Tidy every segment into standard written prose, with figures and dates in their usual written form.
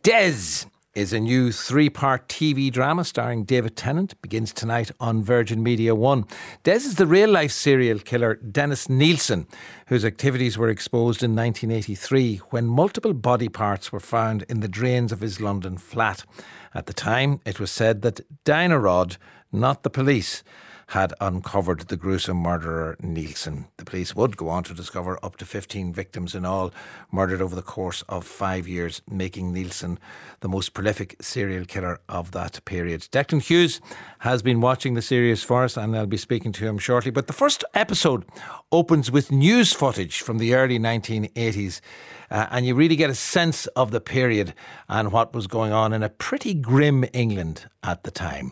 Des is a new 3-part TV drama starring David Tennant. Begins tonight on Virgin Media 1. Des is the real-life serial killer Dennis Nielsen, whose activities were exposed in 1983 when multiple body parts were found in the drains of his London flat. At the time, it was said that Dynarod, not the police, had uncovered the gruesome murderer Nielsen. The police would go on to discover up to 15 victims in all, murdered over the course of 5 years, making Nielsen the most prolific serial killer of that period. Declan Hughes has been watching the series for us, and I'll be speaking to him shortly. But the first episode opens with news footage from the early 1980s, and you really get a sense of the period and what was going on in a pretty grim England at the time.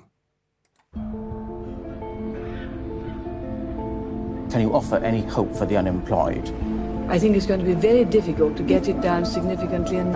Can you offer any hope for the unemployed? I think it's going to be very difficult to get it down significantly in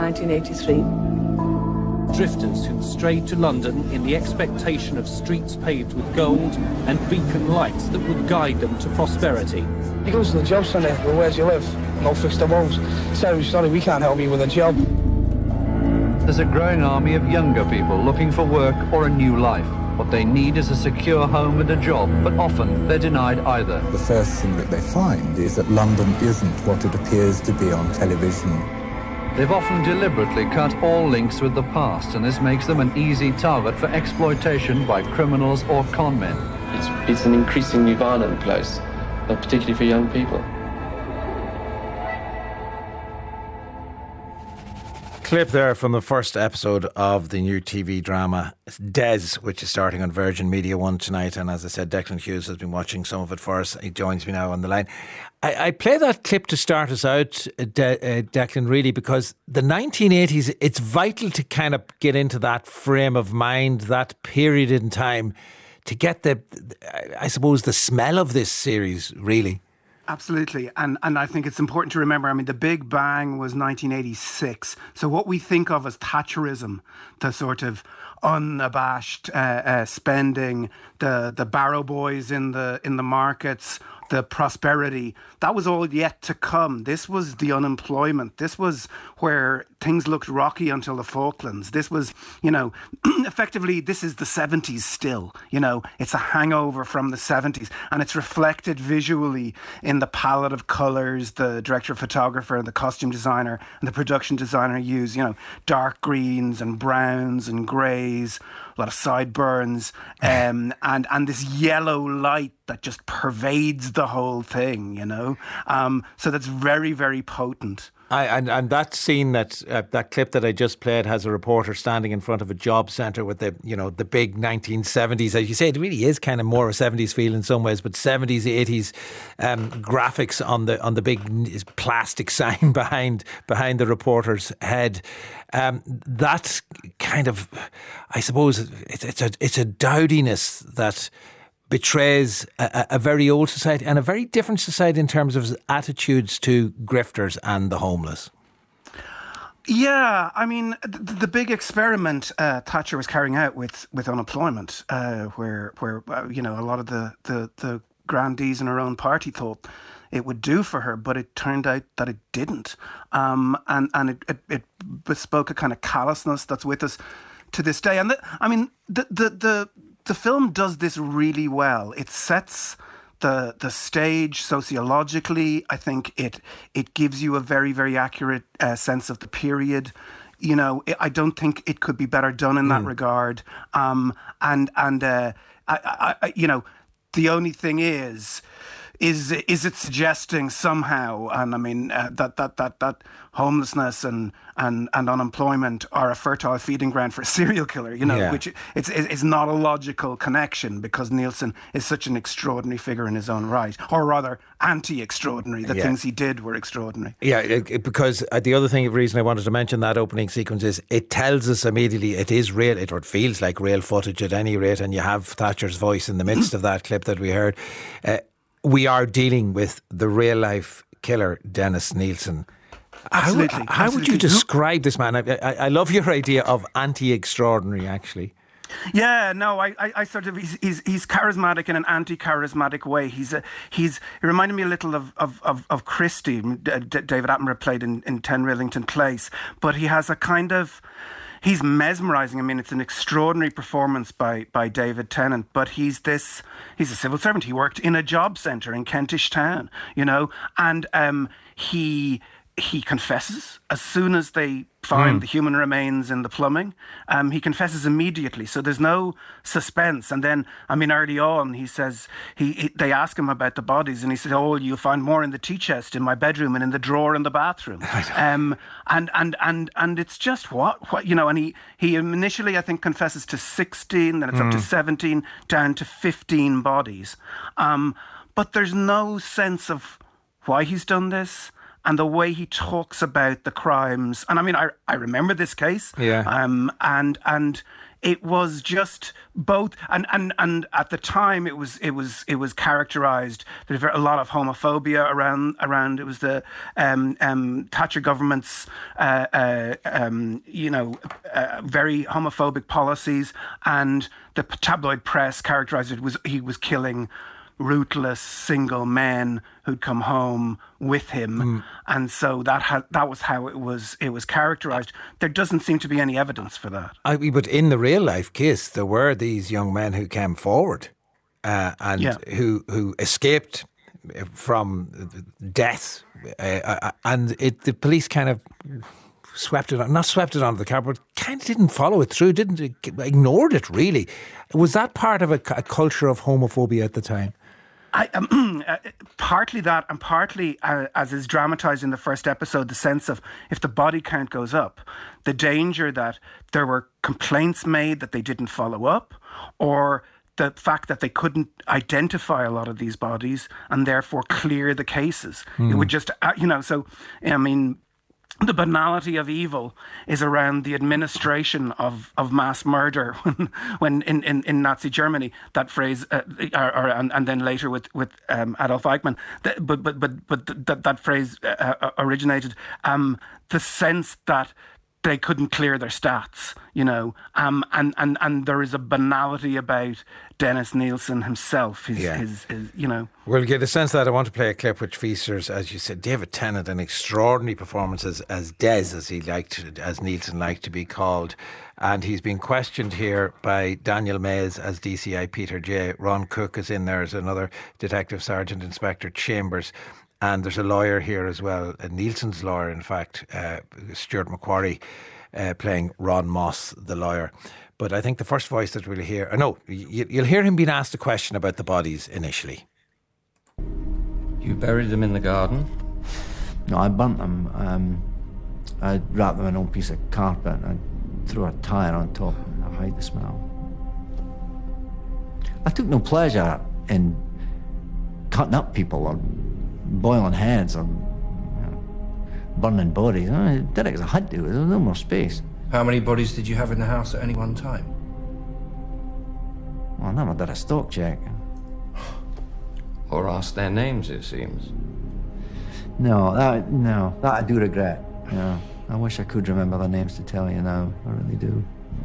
1983. Drifters who'd strayed to London in the expectation of streets paved with gold and beacon lights that would guide them to prosperity. He goes to the job centre, well, where do you live? No, fix the walls. So, sorry, we can't help you with a job. There's a growing army of younger people looking for work or a new life. What they need is a secure home and a job, but often they're denied either. The first thing that they find is that London isn't what it appears to be on television. They've often deliberately cut all links with the past, and this makes them an easy target for exploitation by criminals or con men. It's an increasingly violent place, particularly for young people. Clip there from the first episode of the new TV drama Des, which is starting on Virgin Media 1 tonight. And as I said, Declan Hughes has been watching some of it for us. He joins me now on the line. I play that clip to start us out, Declan, really, because the 1980s, it's vital to kind of get into that frame of mind, that period in time, to get I suppose, the smell of this series, really. Absolutely. And I think it's important to remember, I mean, the Big Bang was 1986. So what we think of as Thatcherism, the sort of unabashed spending, the Barrow Boys in the markets, the prosperity, that was all yet to come. This was the unemployment. This was where things looked rocky until the Falklands. This was, effectively, this is the 70s still. It's a hangover from the 70s, and it's reflected visually in the palette of colours the director, photographer, the costume designer and the production designer use, dark greens and browns and greys, a lot of sideburns, and this yellow light that just pervades the whole thing, so that's very, very potent. And that scene, that clip that I just played, has a reporter standing in front of a job centre with the big 1970s, as you say, it really is kind of more a 70s feel in some ways, but 70s, 80s graphics on the big plastic sign behind the reporter's head. That kind of, I suppose, it's a dowdiness that betrays a very old society and a very different society in terms of attitudes to grifters and the homeless. Yeah, I mean, the big experiment Thatcher was carrying out with unemployment, where a lot of the grandees in her own party thought it would do for her, but it turned out that it didn't, and it bespoke a kind of callousness that's with us to this day. And the film does this really well. It sets the stage sociologically. I think it gives you a very, very accurate sense of the period. I don't think it could be better done in that regard. The only thing is it suggesting somehow, and I mean that homelessness and unemployment are a fertile feeding ground for a serial killer, which it's not a logical connection, because Nielsen is such an extraordinary figure in his own right, or rather anti-extraordinary. The things he did were extraordinary. Yeah, because the other reason I wanted to mention that opening sequence is it tells us immediately it is real, or it feels like real footage at any rate, and you have Thatcher's voice in the midst of that clip that we heard. We are dealing with the real life killer, Dennis Nielsen. Absolutely. How would you describe this man? I love your idea of anti-extraordinary, actually. Yeah, no, I sort of, he's charismatic in an anti-charismatic way. He reminded me a little of Christie, David Attenborough played in 10 Rillington Place, but he has a kind of, he's mesmerising. I mean, it's an extraordinary performance by David Tennant, but he's a civil servant. He worked in a job centre in Kentish Town, and he confesses as soon as they find the human remains in the plumbing. He confesses immediately, so there's no suspense. And then, early on, he says they ask him about the bodies, and he says, "Oh, you'll find more in the tea chest in my bedroom and in the drawer in the bathroom." And it's just what. And he initially, I think, confesses to 16, then it's up to 17, down to 15 bodies. But there's no sense of why he's done this. And the way he talks about the crimes, and I remember this case, and it was just both, and at the time it was characterised. There was a lot of homophobia around. It was the Thatcher government's very homophobic policies, and the tabloid press characterised it he was killing rootless single men who'd come home with him, and so that was how it was characterised. There doesn't seem to be any evidence for that. But in the real life case, there were these young men who came forward who escaped from death, and the police kind of not swept it onto the carpet, but kind of didn't follow it through, ignored it really. Was that part of a culture of homophobia at the time? Partly that, and partly, as is dramatised in the first episode, the sense of if the body count goes up, the danger that there were complaints made that they didn't follow up, or the fact that they couldn't identify a lot of these bodies and therefore clear the cases. It would just, the banality of evil is around the administration of mass murder when in Nazi Germany, that phrase, and then later with Adolf Eichmann, but that phrase originated. The sense that they couldn't clear their stats, and there is a banality about Dennis Nilsen himself. We'll get a sense of that. I want to play a clip which features, as you said, David Tennant, an extraordinary performance as Des, as Nilsen liked to be called. And he's been questioned here by Daniel Mays as DCI Peter J. Ron Cook is in there as another Detective Sergeant Inspector Chambers. And there's a lawyer here as well, Nilsen's lawyer, in fact, Stuart McQuarrie, playing Ron Moss, the lawyer. But I think the first voice that we'll hear... you'll hear him being asked a question about the bodies initially. You buried them in the garden? No, I burnt them. I wrapped them in an old piece of carpet and I threw a tyre on top to hide the smell. I took no pleasure in cutting up people or boiling heads or burning bodies. I did it because I had to. There was no more space. How many bodies did you have in the house at any one time? Well, I never did a stock check. Or asked their names, it seems. No, that I do regret. Yeah, I wish I could remember their names to tell you now. I really do.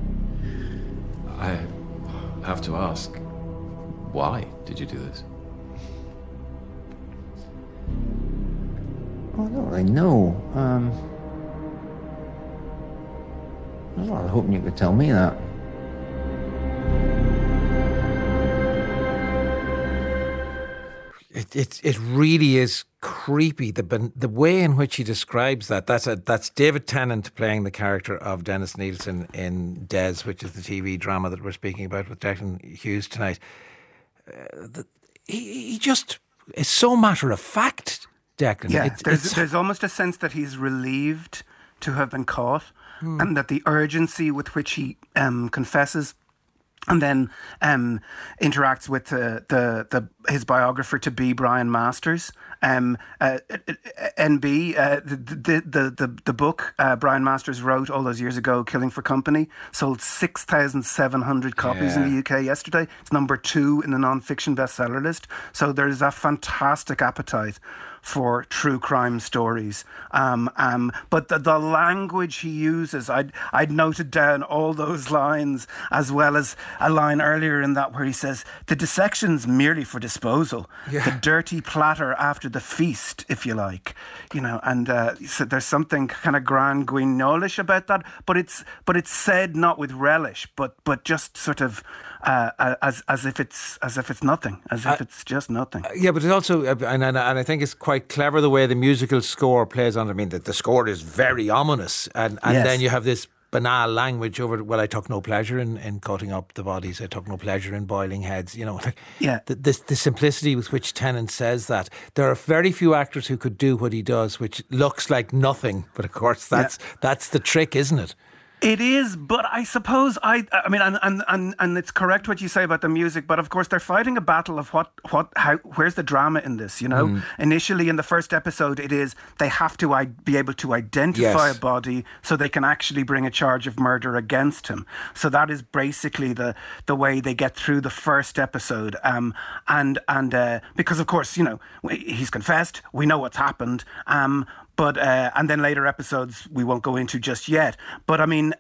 I have to ask, why did you do this? Well, I don't really know. I was rather hoping you could tell me that. It really is creepy, the way in which he describes that. That's David Tennant playing the character of Dennis Nilsen in Des, which is the TV drama that we're speaking about with Declan Hughes tonight. He just is so matter of fact, Declan. Yeah, there's almost a sense that he's relieved to have been caught, and that the urgency with which he confesses and then interacts with his biographer to be Brian Masters. NB, the book Brian Masters wrote all those years ago, Killing for Company, sold 6,700 copies in the UK yesterday. It's number 2 in the non-fiction bestseller list. So there's a fantastic appetite for true crime stories. But the language he uses, I'd noted down all those lines, as well as a line earlier in that where he says, the dissection's merely for disposal. Yeah. The dirty platter after the feast, if you like. And so there's something kind of grand guignolish about that, but it's said not with relish, but just sort of as if it's nothing, as if it's just nothing. Yeah, but it's also, and I think it's quite clever the way the musical score plays on. I mean, the score is very ominous, and yes. Then you have this banal language over, well, I took no pleasure in cutting up the bodies, I took no pleasure in boiling heads, the simplicity with which Tennant says that. There are very few actors who could do what he does, which looks like nothing, but of course that's the trick, isn't it? It is, but I suppose I mean, and it's correct what you say about the music, but of course they're fighting a battle of where's the drama in this, Initially in the first episode it is they have to be able to identify a body so they can actually bring a charge of murder against him. So that is basically the way they get through the first episode. And because of course, he's confessed, we know what's happened, but and then later episodes we won't go into just yet. But I mean,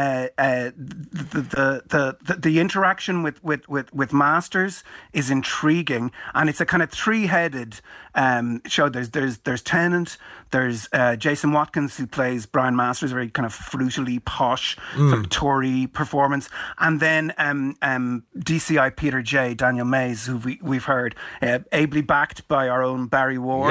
the interaction with Masters is intriguing, and it's a kind of three-headed show. There's Tennant, there's Jason Watkins, who plays Brian Masters, very kind of fruitily posh sort of Tory performance, and then DCI Peter J, Daniel Mays, who we've heard ably backed by our own Barry Ward,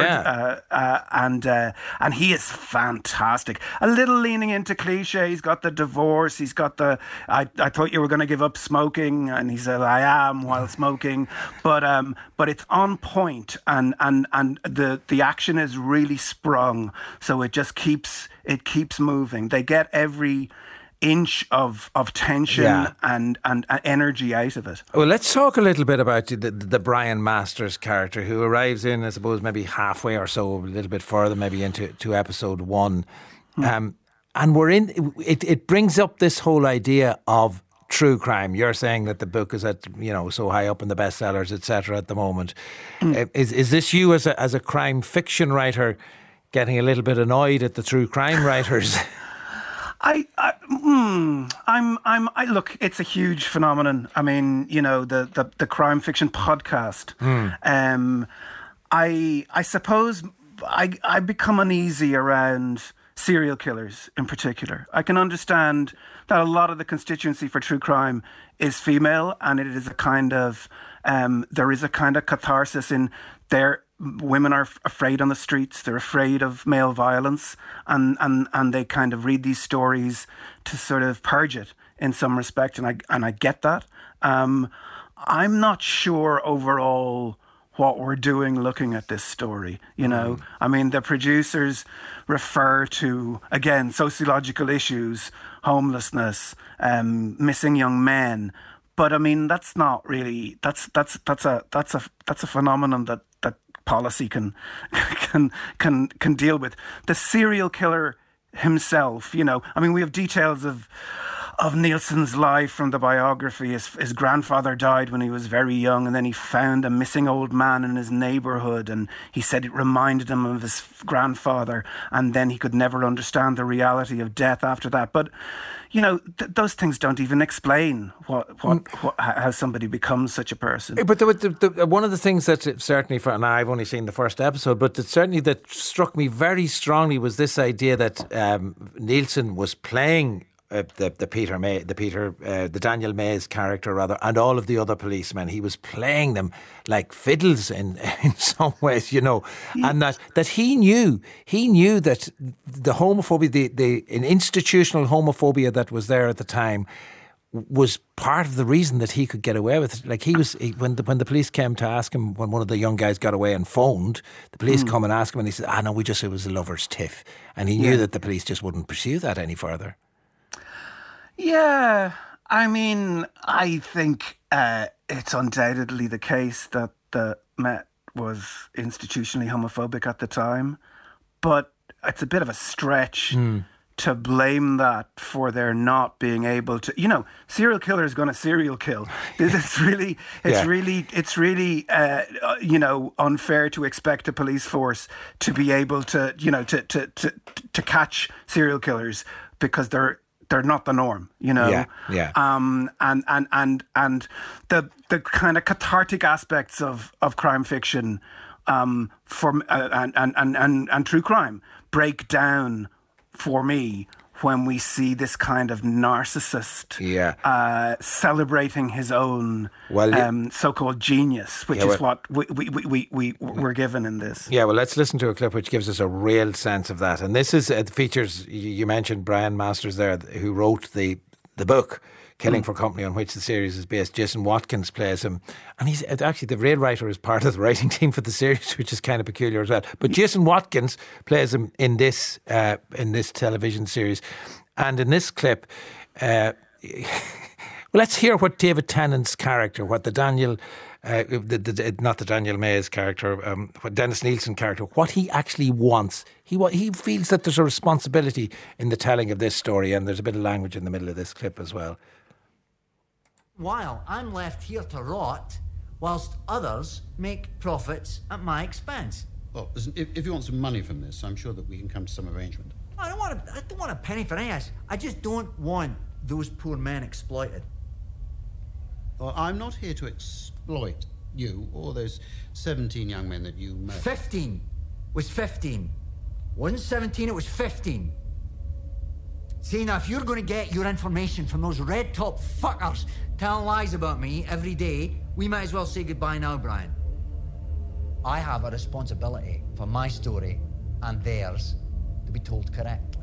and he is fantastic. A little leaning into cliche. He's got the divorce. He's got the I thought you were going to give up smoking, and he said I am while smoking. But it's on point, and the action is really sprung, so it just keeps moving. They get every inch of tension and energy out of it. Well, let's talk a little bit about the Brian Masters character, who arrives in, I suppose, maybe halfway or so, a little bit further, maybe into episode 1. And we're in it brings up this whole idea of true crime. You're saying that the book is at so high up in the bestsellers, etc. at the moment. Is this you as a crime fiction writer getting a little bit annoyed at the true crime writers? Look, it's a huge phenomenon. I mean, the crime fiction podcast. I suppose I become uneasy around serial killers in particular. I can understand that a lot of the constituency for true crime is female, and it is a kind of there is a kind of catharsis in there. Women are afraid on the streets. They're afraid of male violence, and they kind of read these stories to sort of purge it in some respect, and I get that. I'm not sure overall what we're doing looking at this story, I mean, the producers refer to, again, sociological issues, homelessness, missing young men, but I mean, that's not really, that's a phenomenon that policy can deal with. The serial killer himself, I mean, we have details of Nielsen's life from the biography. His grandfather died when he was very young, and then he found a missing old man in his neighbourhood, and he said it reminded him of his grandfather, and then he could never understand the reality of death after that. But those things don't even explain how somebody becomes such a person. But one of the things that certainly, and I've only seen the first episode, but that struck me very strongly was this idea that Nielsen was playing the Daniel Mays character rather, and all of the other policemen. He was playing them like fiddles in some ways, and that he knew that the homophobia, the institutional homophobia that was there at the time, was part of the reason that he could get away with it. Like when the police came to ask him, when one of the young guys got away and phoned, the police come and ask him, and he said, no, it was a lover's tiff, and he knew that the police just wouldn't pursue that any further. Yeah, I mean, I think it's undoubtedly the case that the Met was institutionally homophobic at the time, but it's a bit of a stretch to blame that for their not being able to, serial killer is going to serial kill. It's really, unfair to expect a police force to be able to, to catch serial killers because they're not the norm, Yeah. And the kind of cathartic aspects of crime fiction, and true crime break down for me when we see this kind of narcissist celebrating his own so-called genius, which is what we're given in this. Yeah, well, let's listen to a clip which gives us a real sense of that. And this is features, you mentioned Brian Masters there, who wrote the book Killing for Company, on which the series is based. Jason Watkins plays him, and he's actually the real writer is part of the writing team for the series, which is kind of peculiar as well. But Jason Watkins plays him in this television series, and in this clip, let's hear what David Tennant's character, what the Daniel. Not the Daniel Mays character, what Dennis Nielsen character, what he actually wants. He feels that there's a responsibility in the telling of this story, and there's a bit of language in the middle of this clip as well. While I'm left here to rot, whilst others make profits at my expense. Well, listen, if you want some money from this, I'm sure that we can come to some arrangement. I don't want a penny for any of this. I just don't want those poor men exploited. Well, I'm not here to exploit you or those 17 young men that you met. 15. It was 15. Wasn't 17, it was 15. See, now, if you're going to get your information from those red-top fuckers telling lies about me every day, we might as well say goodbye now, Brian. I have a responsibility for my story and theirs to be told correctly.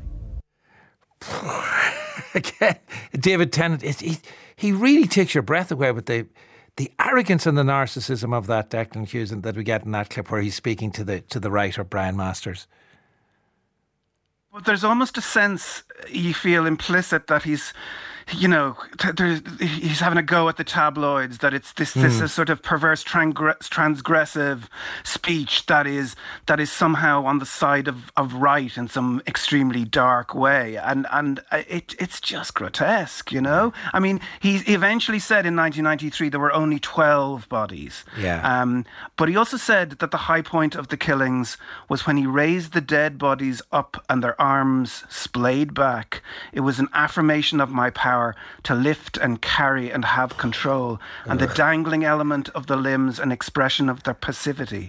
Again, David Tennant, he really takes your breath away with the arrogance and the narcissism of that Declan Hughes that we get in that clip where he's speaking to the writer Brian Masters. But there's almost a sense you feel implicit that he's having a go at the tabloids, that it's this sort of perverse transgressive speech that is somehow on the side of right in some extremely dark way, and it's just grotesque, I mean, he eventually said in 1993 there were only 12 bodies, but he also said that the high point of the killings was when he raised the dead bodies up and their arms splayed back. It was an affirmation of my power to lift and carry and have control, and the dangling element of the limbs an expression of their passivity.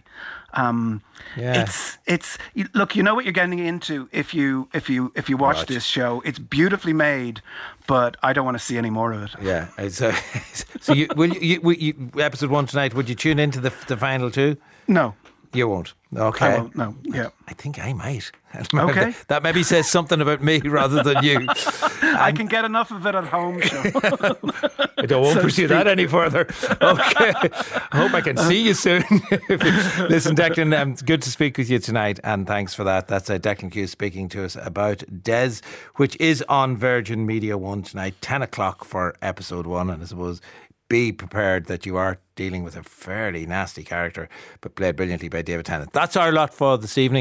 It's look, you know what you're getting into if you watch this show. It's beautifully made, but I don't want to see any more of it. Yeah. So will you episode 1 tonight? Would you tune into the final 2? No. You won't. Okay. I won't, no. Yeah. I think I might. Okay. That maybe says something about me rather than you. I can get enough of it at home, so. I won't pursue that any further. Okay. I hope I can see you soon. Listen, Declan, it's good to speak with you tonight, and thanks for that. That's Declan Hughes speaking to us about Des, which is on Virgin Media 1 tonight, 10 o'clock for episode 1, and I suppose be prepared that you are dealing with a fairly nasty character, but played brilliantly by David Tennant. That's our lot for this evening.